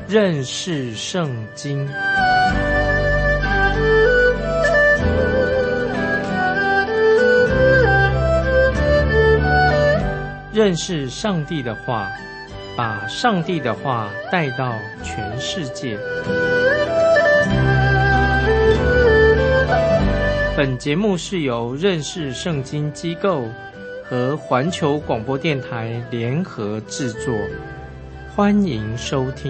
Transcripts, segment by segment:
认识圣经。认识上帝的话，把上帝的话带到全世界。本节目是由认识圣经机构和环球广播电台联合制作，欢迎收听。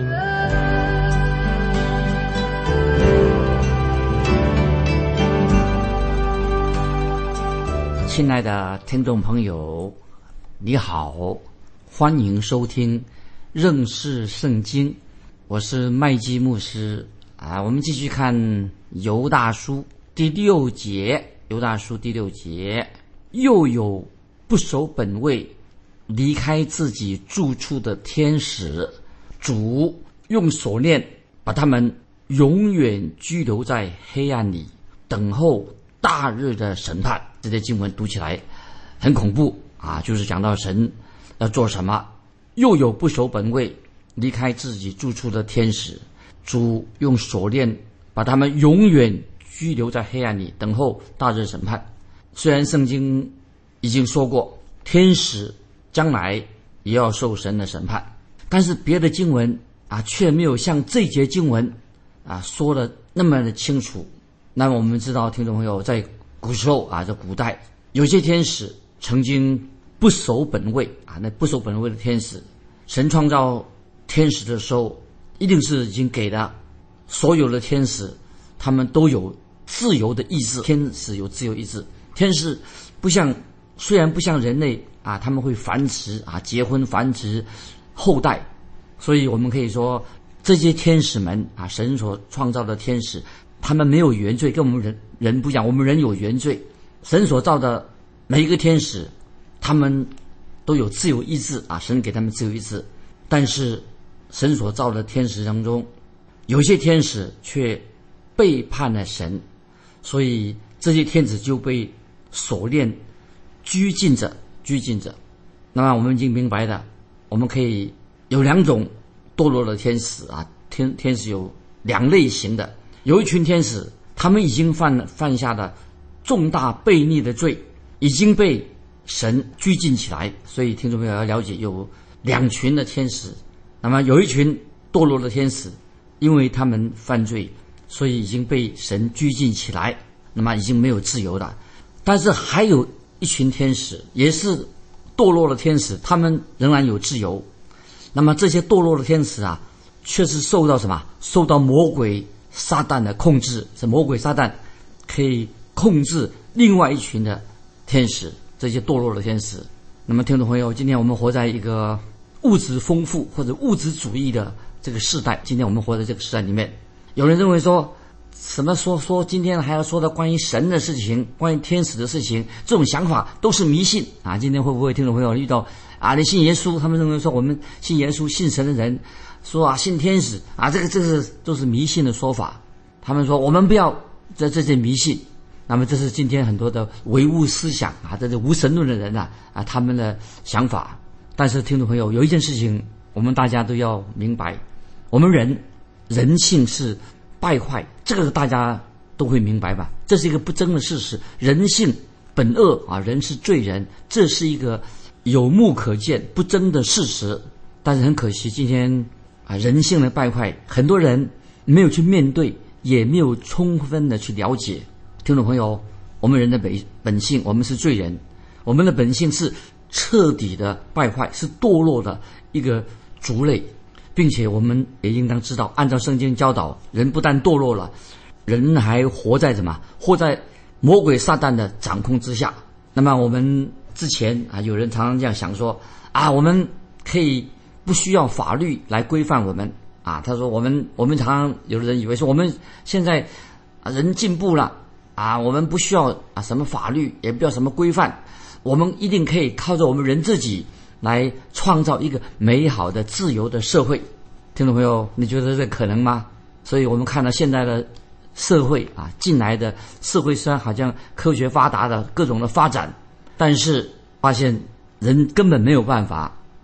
亲爱的听众朋友，你好，欢迎收听认识圣经，我是麦基牧师我们继续看犹大书第6节，犹大书第6节，又有不守本位离开自己住处的天使，主用锁链把他们永远拘留在黑暗里，等候大日的审判。这些经文读起来很恐怖就是讲到神要做什么。又有不守本位离开自己住处的天使，主用锁链把他们永远拘留在黑暗里，等候大日审判。虽然圣经已经说过天使将来也要受神的审判，但是别的经文却没有像这节经文说的那么的清楚。那么我们知道，听众朋友，在古时候在古代有些天使曾经不守本位那不守本位的天使，神创造天使的时候一定是已经给了所有的天使，他们都有自由的意志。天使有自由意志，天使虽然不像人类他们会繁殖结婚繁殖后代，所以我们可以说这些天使们神所创造的天使，他们没有原罪，跟我们人不一样。我们人有原罪，神所造的每一个天使他们都有自由意志神给他们自由意志。但是神所造的天使当中，有些天使却背叛了神，所以这些天使就被锁链拘禁着。那么我们已经明白了，我们可以有2种堕落的天使天使有2类型的。有一群天使，他们已经犯下了重大悖逆的罪，已经被神拘禁起来。所以听众朋友要了解，有2群的天使。那么有一群堕落的天使，因为他们犯罪，所以已经被神拘禁起来，那么已经没有自由了。但是还有一群天使，也是堕落的天使，他们仍然有自由。那么这些堕落的天使却是受到什么？受到魔鬼撒旦的控制。是魔鬼撒旦可以控制另外一群的天使，这些堕落的天使。那么听众朋友，今天我们活在一个物质丰富或者物质主义的这个时代，今天我们活在这个时代里面，有人认为说什么说今天还要说到关于神的事情，关于天使的事情，这种想法都是迷信今天会不会听众朋友遇到你信耶稣，他们认为说我们信耶稣信神的人说信天使这个都是迷信的说法。他们说我们不要这些迷信。那么这是今天很多的唯物思想这是无神论的人他们的想法。但是听众朋友，有一件事情我们大家都要明白，我们人性是败坏，这个大家都会明白吧？这是一个不争的事实，人性本恶人是罪人，这是一个有目可见不争的事实。但是很可惜，今天人性的败坏，很多人没有去面对，也没有充分的去了解。听众朋友，我们人的本性，我们是罪人，我们的本性是彻底的败坏，是堕落的一个族类，并且我们也应当知道，按照圣经教导，人不但堕落了，人还活在魔鬼撒旦的掌控之下。那么我们之前有人常常这样想说我们可以不需要法律来规范我们他说我们常常有的人以为说我们现在人进步了我们不需要什么法律，也不要什么规范，我们一定可以靠着我们人自己来创造一个美好的自由的社会。听众朋友，你觉得这可能吗？所以我们看到现在的社会近来的社会虽然好像科学发达的各种的发展，但是发现人根本没有办法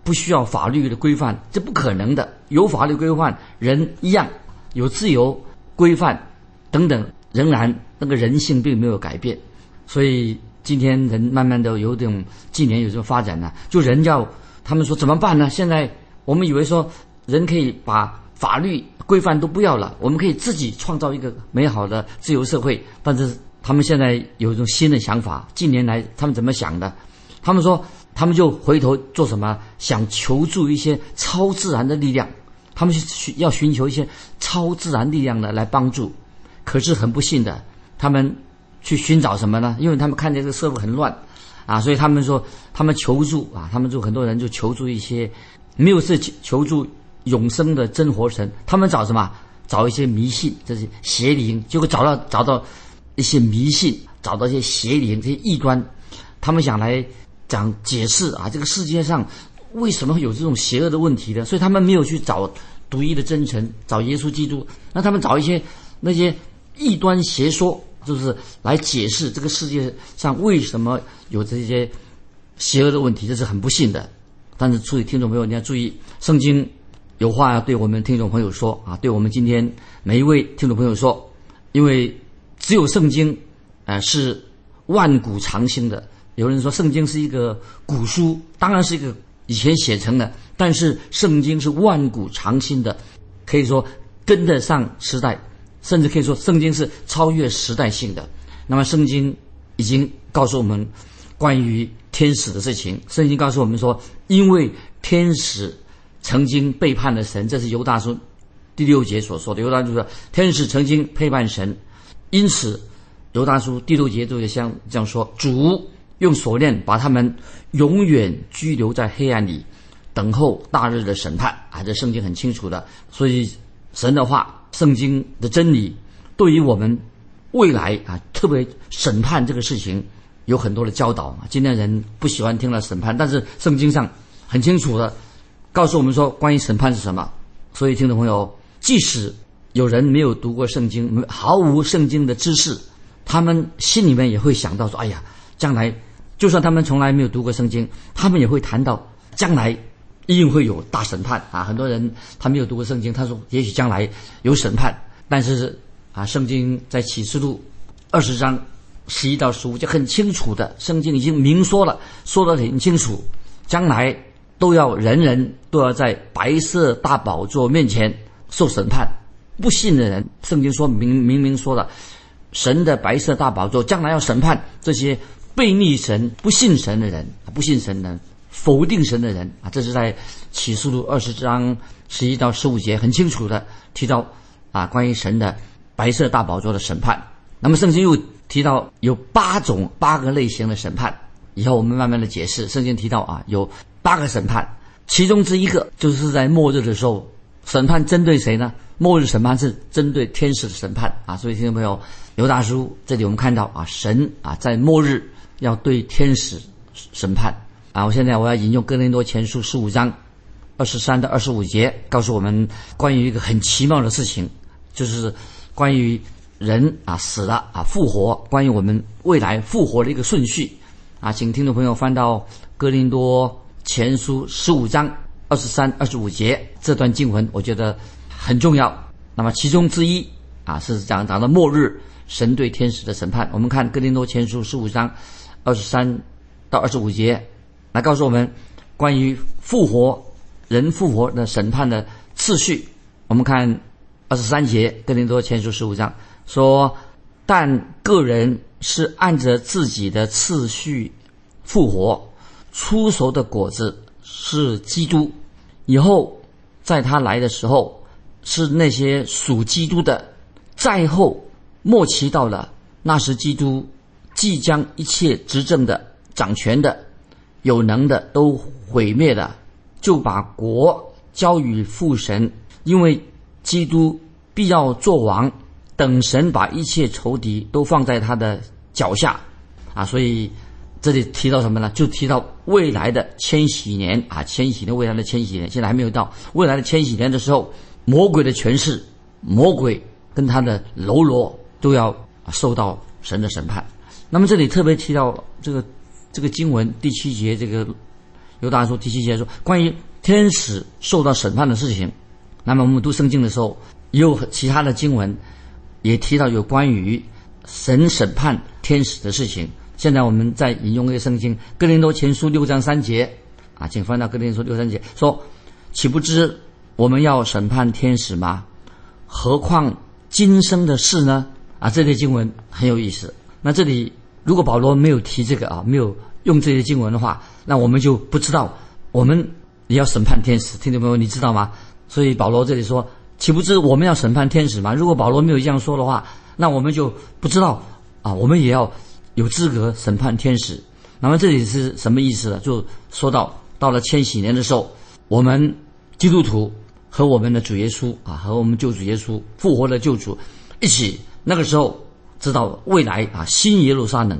不需要法律的规范，这不可能的。有法律规范，人一样有自由规范等等，仍然那个人性并没有改变。所以今天人慢慢的有点近年有这种发展呢，就人要他们说怎么办呢？现在我们以为说人可以把法律规范都不要了，我们可以自己创造一个美好的自由社会。但是他们现在有一种新的想法，近年来他们怎么想的？他们说他们就回头做什么？想求助一些超自然的力量，他们要寻求一些超自然力量的来帮助。可是很不幸的，他们去寻找什么呢？因为他们看见这个社会很乱啊，所以他们说他们求助啊，他们就很多人就求助一些没有是求助永生的真活神，他们找什么？找一些迷信，这是邪灵，结果找到一些迷信，找到一些邪灵，这些异端，他们想来讲解释啊，这个世界上为什么会有这种邪恶的问题的？所以他们没有去找独一的真神，找耶稣基督，那他们找一些那些异端邪说，就是来解释这个世界上为什么有这些邪恶的问题，这是很不幸的。但是注意，听众朋友，你要注意，圣经有话要对我们听众朋友说啊，对我们今天每一位听众朋友说，因为只有圣经是万古长新的。有人说圣经是一个古书，当然是一个以前写成的，但是圣经是万古长新的，可以说跟得上时代，甚至可以说圣经是超越时代性的。那么圣经已经告诉我们关于天使的事情，圣经告诉我们说，因为天使曾经背叛了神，这是犹大书第6节所说的。犹大书说天使曾经背叛神，因此犹大书第6节就像这样说，主用锁链把他们永远拘留在黑暗里，等候大日的审判啊！这圣经很清楚的。所以神的话，圣经的真理对于我们未来啊，特别审判这个事情有很多的教导。今天人不喜欢听了审判，但是圣经上很清楚的告诉我们说关于审判是什么。所以听众朋友，即使有人没有读过圣经，毫无圣经的知识，他们心里面也会想到说，哎呀，将来就算他们从来没有读过圣经，他们也会谈到将来一定会有大审判啊！很多人他没有读过圣经，他说也许将来有审判，但是啊，圣经在启示录20章11到15就很清楚的，圣经已经明说了，说得很清楚，将来人人都要在白色大宝座面前受审判。不信的人，圣经说明说了，神的白色大宝座将来要审判这些背逆神、不信神的人，否定神的人啊！这是在启示录20章11到15节很清楚的提到啊，关于神的白色大宝座的审判。那么圣经又提到有8个类型的审判，以后我们慢慢的解释。圣经提到啊，有8个审判，其中之一个就是在末日的时候，审判针对谁呢？末日审判是针对天使的审判啊！所以听众朋友，犹大书这里我们看到啊，神啊在末日要对天使审判啊！我要引用哥林多前书15章23到25节，告诉我们关于一个很奇妙的事情，就是关于人啊死了啊复活，关于我们未来复活的一个顺序啊！请听众朋友翻到哥林多前书15章23、25节这段经文，我觉得很重要。那么其中之一啊是讲到末日神对天使的审判。我们看哥林多前书15章23到25节，来告诉我们关于人复活的审判的次序。我们看23节，哥林多前书15章说，但个人是按着自己的次序复活，初熟的果子是基督，以后在他来的时候是那些属基督的，再后末期到了，那时基督即将一切执政的、掌权的、有能的都毁灭了，就把国交与父神，因为基督必要作王，等神把一切仇敌都放在他的脚下啊！所以这里提到什么呢？就提到未来的千禧年啊，未来的千禧年，现在还没有到。未来的千禧年的时候，魔鬼的权势，魔鬼跟他的喽啰都要受到神的审判。那么这里特别提到这个经文第7节，这个犹大书第7节说关于天使受到审判的事情。那么我们读圣经的时候，也有其他的经文也提到有关于神审判天使的事情。现在我们再引用一个圣经，哥林多前书6章3节啊，请翻到哥林多书6章3节，说岂不知我们要审判天使吗？何况今生的事呢？啊，这类经文很有意思。那这里如果保罗没有提这个啊，没有用这些经文的话，那我们就不知道我们也要审判天使。听众朋友，你知道吗？所以保罗这里说岂不知我们要审判天使吗？如果保罗没有这样说的话，那我们就不知道啊，我们也要有资格审判天使。那么这里是什么意思呢？就说到了千禧年的时候，我们基督徒和我们的主耶稣啊，和我们救主耶稣复活的救主一起，那个时候知道未来啊，新耶路撒冷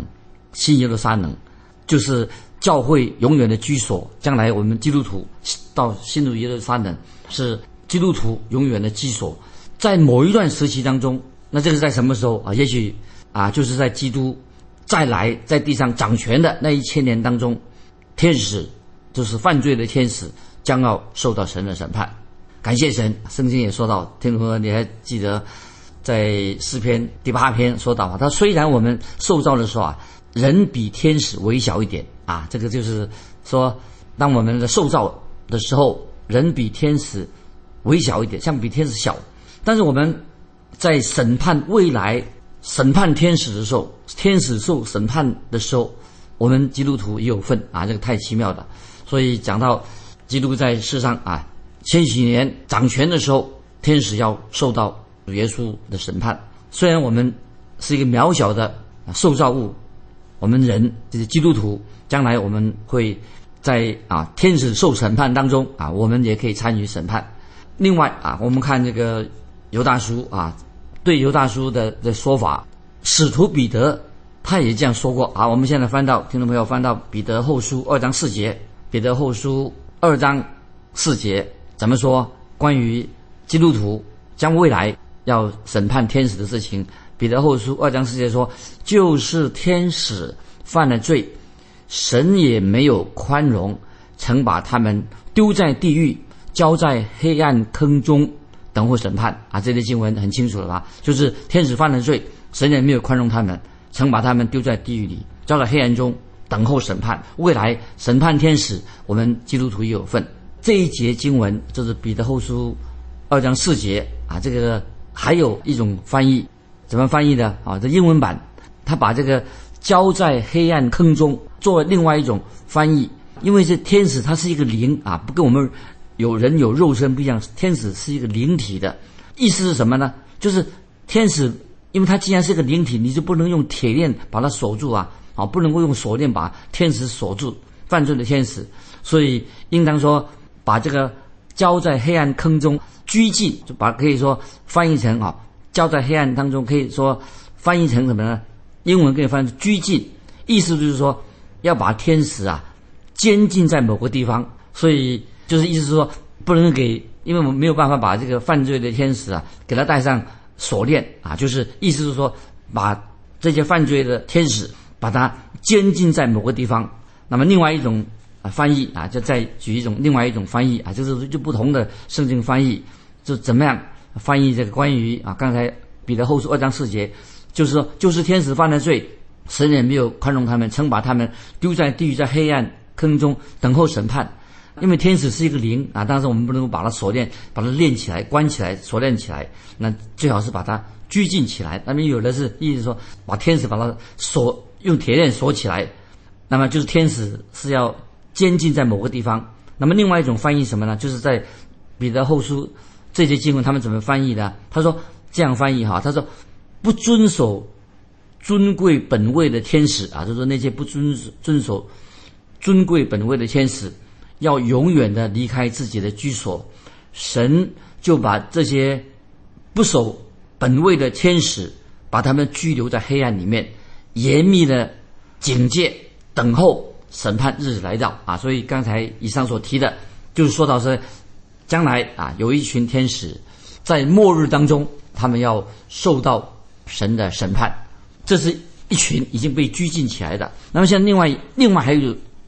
就是教会永远的居所。将来我们基督徒到新耶路撒冷是基督徒永远的居所。在某一段时期当中，那这个是在什么时候啊？也许啊，就是在基督再来在地上掌权的那1000年当中，天使就是犯罪的天使将要受到神的审判。感谢神，圣经也说到，听众朋友你还记得在诗篇第8篇说到啊，他虽然我们受造的时候啊，人比天使微小一点啊，这个就是说当我们的受造的时候，人比天使微小一点，像比天使小。但是我们在审判未来审判天使的时候，天使受审判的时候，我们基督徒也有份啊，这个太奇妙了。所以讲到基督在世上啊千禧年掌权的时候，天使要受到主耶稣的审判。虽然我们是一个渺小的受造物，我们人就是基督徒，将来我们会在天使受审判当中啊，我们也可以参与审判。另外啊，我们看这个犹大书啊，对犹大书的说法，使徒彼得他也这样说过啊。我们现在听众朋友翻到彼得后书2章4节，彼得后书2章4节怎么说？关于基督徒将未来要审判天使的事情，彼得后书2章4节说，就是天使犯了罪，神也没有宽容，曾把他们丢在地狱，交在黑暗坑中，等候审判啊。这类经文很清楚了吧？就是天使犯了罪，神也没有宽容他们，曾把他们丢在地狱里，交在黑暗中，等候审判。未来审判天使，我们基督徒也有份。这一节经文就是彼得后书2章4节啊。这个还有一种翻译，怎么翻译呢？啊，这英文版他把这个交在黑暗坑中作为另外一种翻译，因为这天使它是一个灵啊，不跟我们有人有肉身不一样，天使是一个灵体的。意思是什么呢？就是天使，因为它既然是个灵体，你就不能用铁链把它锁住啊，不能够用锁链把天使锁住，犯罪的天使。所以应当说把这个交在黑暗坑中拘禁，就可以说翻译成交在黑暗当中，可以说翻译成什么呢？英文可以翻译拘禁，意思就是说要把天使监禁在某个地方。所以就是意思是说不能因为我们没有办法把这个犯罪的天使给他带上锁链啊，就是意思是说把这些犯罪的天使把它监禁在某个地方。那么另外一种翻译就再举另外一种翻译就是就不同的圣经翻译，就怎么样翻译这个关于刚才彼得后书2章4节，就是说就是天使犯了罪，神也没有宽容他们，曾把他们丢在地狱，在黑暗坑中等候审判。因为天使是一个灵当时我们不能够把它锁链，把它链起来，关起来，锁链起来，那最好是把它拘禁起来。那么有的是意思说把天使把它用铁链锁起来，那么就是天使是要监禁在某个地方。那么另外一种翻译什么呢？就是在彼得后书这些经文他们怎么翻译的？他说这样翻译他说不遵守尊贵本位的天使就是说那些不遵守尊贵本位的天使要永远的离开自己的居所，神就把这些不守本位的天使把他们拘留在黑暗里面，严密的警戒，等候审判日子来到所以刚才以上所提的就是说到是将来有一群天使在末日当中，他们要受到神的审判，这是一群已经被拘禁起来的。那么像另外还有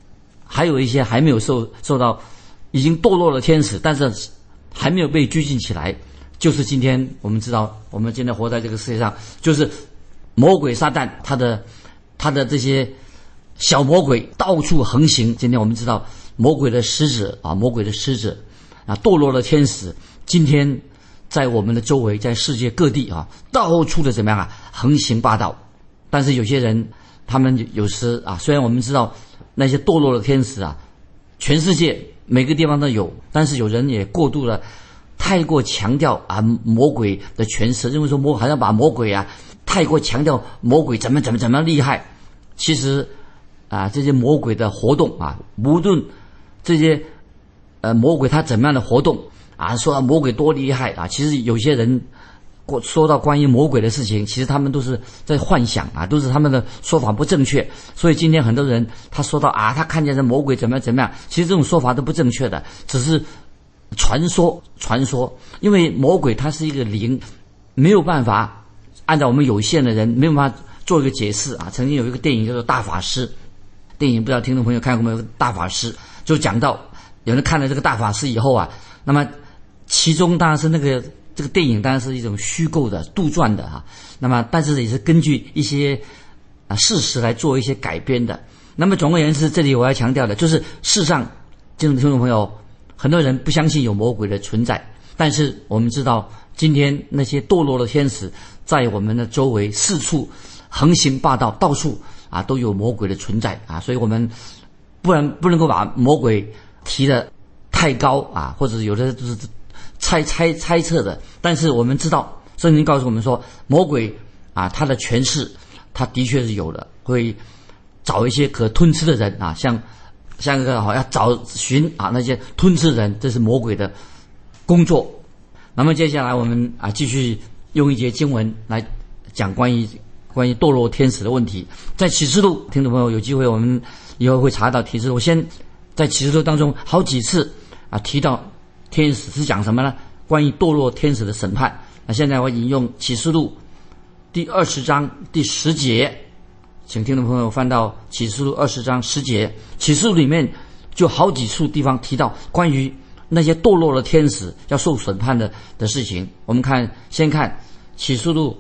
还有一些还没有受到已经堕落的天使，但是还没有被拘禁起来，就是今天我们知道，我们今天活在这个世界上，就是魔鬼撒旦他的这些小魔鬼到处横行。今天我们知道魔鬼的使者啊，堕落的天使，今天在我们的周围，在世界各地啊，到处的怎么样啊，横行霸道。但是有些人，他们有时啊，虽然我们知道那些堕落的天使啊，全世界每个地方都有，但是有人也过度了，太过强调啊魔鬼的权势，认为说好像把魔鬼啊太过强调魔鬼怎么厉害。其实啊，这些魔鬼的活动啊，无论这些魔鬼他怎么样的活动啊，说到魔鬼多厉害啊，其实有些人说到关于魔鬼的事情，其实他们都是在幻想啊，都是他们的说法不正确。所以今天很多人他说到啊，他看见这魔鬼怎么样，其实这种说法都不正确的，只是传说。因为魔鬼它是一个灵，没有办法按照我们有限的人没有办法做一个解释啊。曾经有一个电影叫做《大法师》，电影不知道听众朋友看过没有？《大法师》就讲到有人看了这个大法师以后啊，那么其中当然是这个电影当然是一种虚构的杜撰的哈，那么但是也是根据一些事实来做一些改编的。那么总而言之，这里我要强调的就是，事实上，听众朋友，很多人不相信有魔鬼的存在，但是我们知道，今天那些堕落的天使在我们的周围四处横行霸道，到处啊都有魔鬼的存在啊，所以我们不能够把魔鬼提得太高啊，或者有的就是猜测的。但是我们知道，圣经告诉我们说，魔鬼啊，他的权势，他的确是有的，会找一些可吞吃的人啊，像一个好要找寻啊那些吞吃人，这是魔鬼的工作。那么接下来我们啊继续用一节经文来讲关于堕落天使的问题。在启示录，听众朋友有机会我们以后会查到启示录，先在启示录当中好几次啊提到天使是讲什么呢？关于堕落天使的审判。那现在我引用启示录第20章第10节，请听众朋友翻到启示录20章10节。启示录里面就好几处地方提到关于那些堕落的天使要受审判的事情。我们先看启示录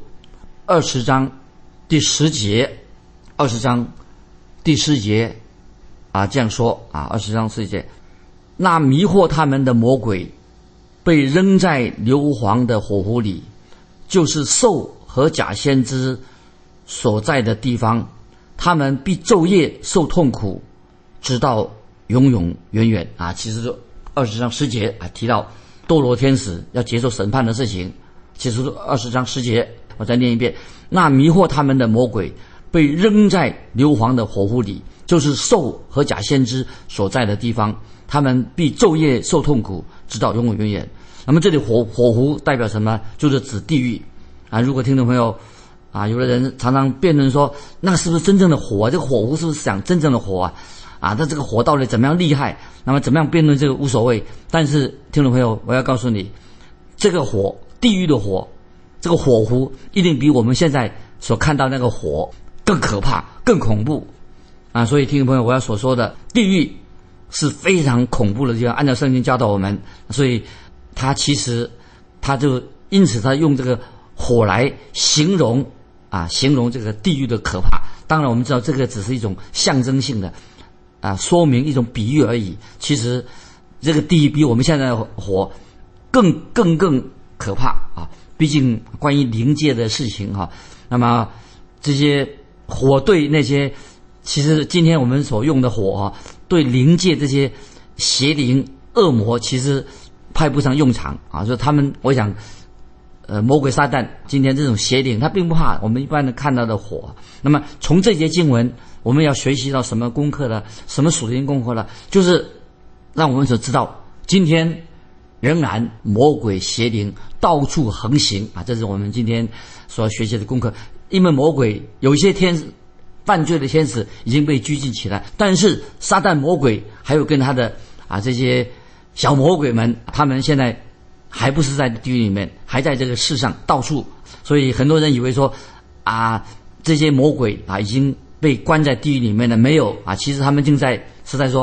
20章第10节，20章第10节啊这样说啊，20章10节，那迷惑他们的魔鬼被扔在硫磺的火湖里，就是兽和假先知所在的地方，他们必昼夜受痛苦，直到永永远远啊。其实20章10节啊提到堕落天使要接受审判的事情。其实20章10节我再念一遍，那迷惑他们的魔鬼被扔在硫磺的火湖里，就是兽和假先知所在的地方，他们必昼夜受痛苦，直到永永远远。那么这里火湖代表什么？就是指地狱啊。如果听众朋友啊，有的人常常辩论说，那个是不是真正的火啊？这个火湖是不是讲真正的火啊？啊，那这个火到底怎么样厉害？那么怎么样辩论这个无所谓。但是听众朋友，我要告诉你，这个火，地狱的火，这个火湖一定比我们现在所看到那个火更可怕、更恐怖啊！所以听众朋友，我要所说的地狱是非常恐怖的地方，按照圣经教导我们，所以他其实他就因此他用这个火来形容这个地狱的可怕。当然我们知道这个只是一种象征性的说明一种比喻而已。其实这个地狱比我们现在的火更可怕啊！毕竟关于灵界的事情哈，那么这些火对那些，其实今天我们所用的火啊，对灵界这些邪灵恶魔其实派不上用场啊！所以他们，我想，魔鬼撒旦今天这种邪灵，他并不怕我们一般的看到的火。那么从这节经文，我们要学习到什么功课呢？什么属灵功课呢？就是让我们所知道，今天仍然魔鬼邪灵到处横行啊！这是我们今天所要学习的功课。因为魔鬼有一些犯罪的天使已经被拘禁起来，但是撒旦魔鬼还有跟他的这些小魔鬼们，他们现在还不是在地狱里面，还在这个世上到处。所以很多人以为说这些魔鬼已经被关在地狱里面了，没有啊！其实他们是在说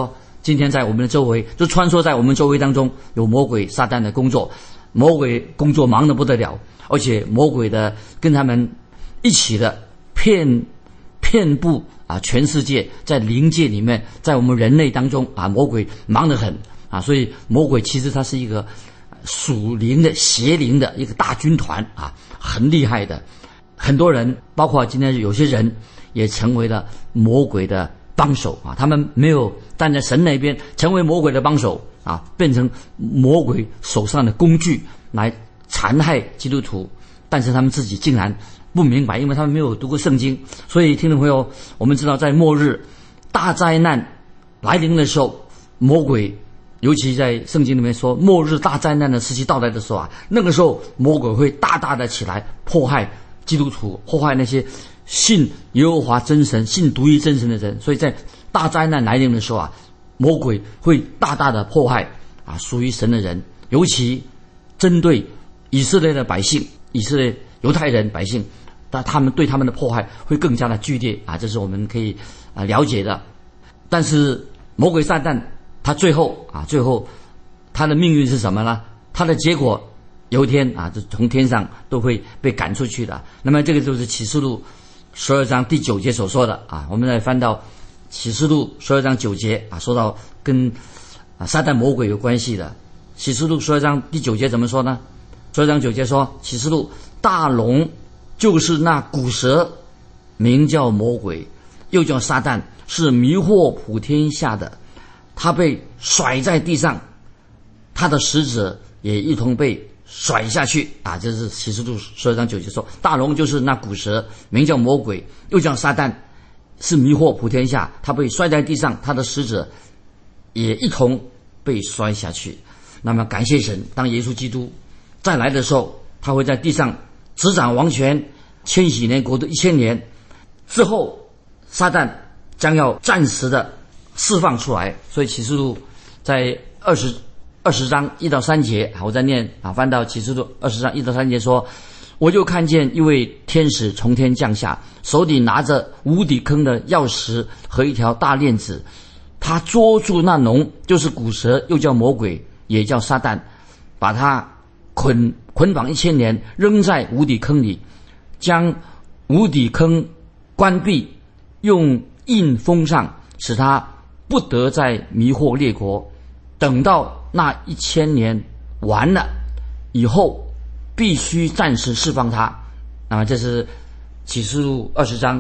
今天在我们的周围，就穿梭在我们周围当中，有魔鬼撒旦的工作，魔鬼工作忙得不得了，而且魔鬼的跟他们一起的遍布全世界，在灵界里面，在我们人类当中魔鬼忙得很所以魔鬼其实它是一个属灵的邪灵的一个大军团很厉害的。很多人包括今天有些人也成为了魔鬼的帮手他们没有站在神那边，成为魔鬼的帮手变成魔鬼手上的工具来残害基督徒，但是他们自己竟然不明白，因为他们没有读过圣经。所以听众朋友，我们知道在末日大灾难来临的时候，魔鬼尤其在圣经里面说末日大灾难的时期到来的时候那个时候魔鬼会大大的起来迫害基督徒，迫害那些信耶和华真神、信独一真神的人。所以在大灾难来临的时候魔鬼会大大的迫害属于神的人，尤其针对以色列的百姓，以色列犹太人百姓，但他们对他们的迫害会更加的剧烈这是我们可以了解的。但是魔鬼撒旦他最后他的命运是什么呢？他的结果有一天就从天上都会被赶出去的。那么这个就是启示录12章第9节所说的我们来翻到启示录12章9节说到跟撒旦魔鬼有关系的。启示录12章第9节怎么说呢？12章9节说，启示录大龙就是那古蛇，名叫魔鬼，又叫撒旦，是迷惑普天下的。他被甩在地上，他的使者也一同被甩下去这是启示录12章9节说，大龙就是那古蛇，名叫魔鬼，又叫撒旦，是迷惑普天下。他被摔在地上，他的使者也一同被摔下去。那么感谢神，当耶稣基督再来的时候，他会在地上执掌王权千禧年国度1000年之后，撒旦将要暂时的释放出来。所以启示录在20章1到3节我再念翻到启示录20章1到3节说，我就看见一位天使从天降下，手里拿着无底坑的钥匙和一条大链子，他捉住那龙，就是古蛇，又叫魔鬼，也叫撒旦，把他捆绑1000年，扔在无底坑里，将无底坑关闭，用印封上，使他不得再迷惑列国。等到那1000年完了以后，必须暂时释放他。那么这是启示录20章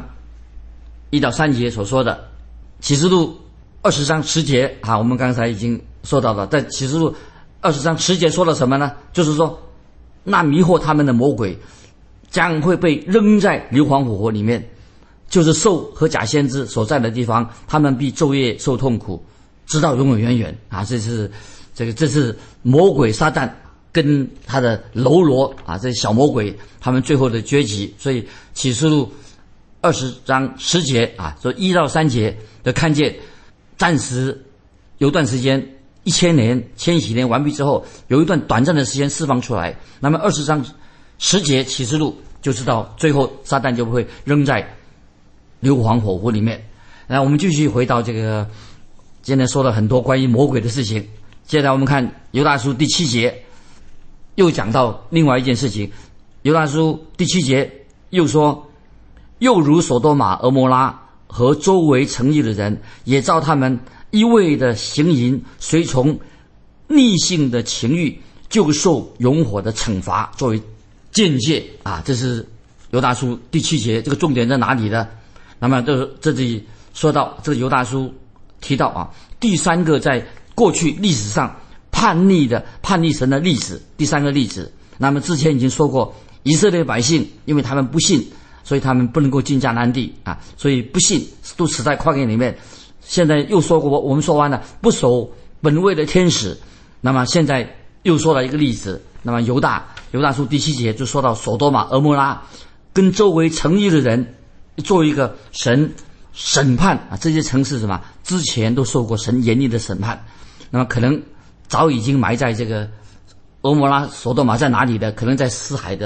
1到3节所说的。启示录20章10节我们刚才已经说到了。在启示录20章10节说了什么呢？就是说那迷惑他们的魔鬼将会被扔在硫磺火湖里面，就是兽和假先知所在的地方，他们必昼夜受痛苦，直到永永远远这是魔鬼撒旦跟他的喽啰这些小魔鬼他们最后的结局。所以启示录20章10节说1到3节的看见，暂时有段时间1000年千禧年完毕之后，有一段短暂的时间释放出来。那么20章10节启示录就知道最后撒旦就会扔在硫磺火湖里面。那我们继续回到这个今天说了很多关于魔鬼的事情。接下来我们看犹大书第7节，又讲到另外一件事情。犹大书第7节又说，又如所多玛、俄摩拉和周围城邑的人，也照他们一味的行淫，随从逆性的情欲，就受永火的惩罚，作为鉴戒这是犹大书第7节。这个重点在哪里呢？那么这里说到这个犹大书提到第三个在过去历史上叛逆神的例子，第三个例子。那么之前已经说过，以色列百姓因为他们不信，所以他们不能够进迦南地所以不信都死在旷野里面。现在又说过，我们说完了不守本位的天使。那么现在又说了一个例子。那么犹大书第7节就说到所多玛、俄摩拉跟周围城邑的人，作为一个神审判这些城市之前都受过神严厉的审判。那么可能早已经埋在这个俄摩拉、所多玛在哪里的？可能在死海的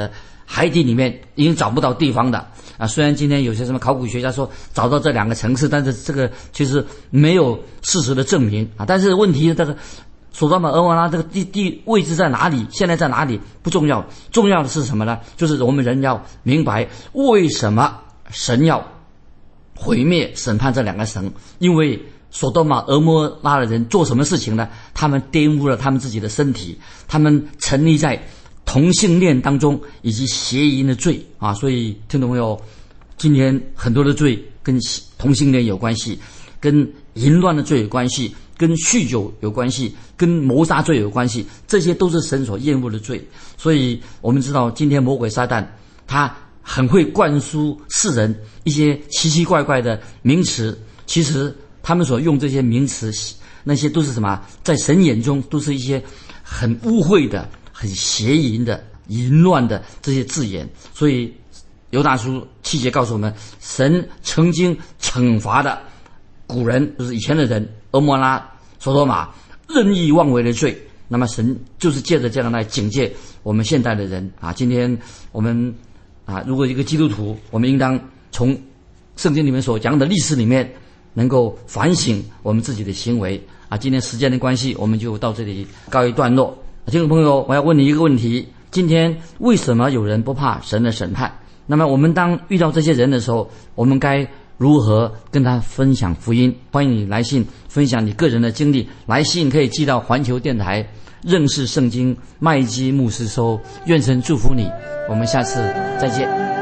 海底里面已经找不到地方的啊。虽然今天有些什么考古学家说找到这2个城市，但是这个其实没有事实的证明啊。但是问题这个索多玛俄摩拉这个地位置在哪里，现在在哪里不重要，重要的是什么呢？就是我们人要明白为什么神要毁灭审判这2个城。因为索多玛俄摩拉的人做什么事情呢？他们玷污了他们自己的身体，他们沉溺在同性恋当中以及邪淫的罪啊。所以听众朋友，今天很多的罪跟同性恋有关系，跟淫乱的罪有关系，跟酗酒有关系，跟谋杀罪有关系，这些都是神所厌恶的罪。所以我们知道今天魔鬼撒旦他很会灌输世人一些奇奇怪怪的名词，其实他们所用这些名词，那些都是什么？在神眼中都是一些很污秽的、很邪淫的、淫乱的这些字眼。所以犹大书7节告诉我们，神曾经惩罚的古人，就是以前的人，俄摩拉、索多玛任意妄为的罪。那么神就是借着这样来警戒我们现代的人啊。今天我们如果一个基督徒，我们应当从圣经里面所讲的历史里面能够反省我们自己的行为啊。今天时间的关系，我们就到这里告一段落。听众朋友，我要问你一个问题：今天为什么有人不怕神的审判？那么我们当遇到这些人的时候，我们该如何跟他分享福音？欢迎你来信分享你个人的经历，来信可以寄到环球电台认识圣经麦基牧师收。愿神祝福你，我们下次再见。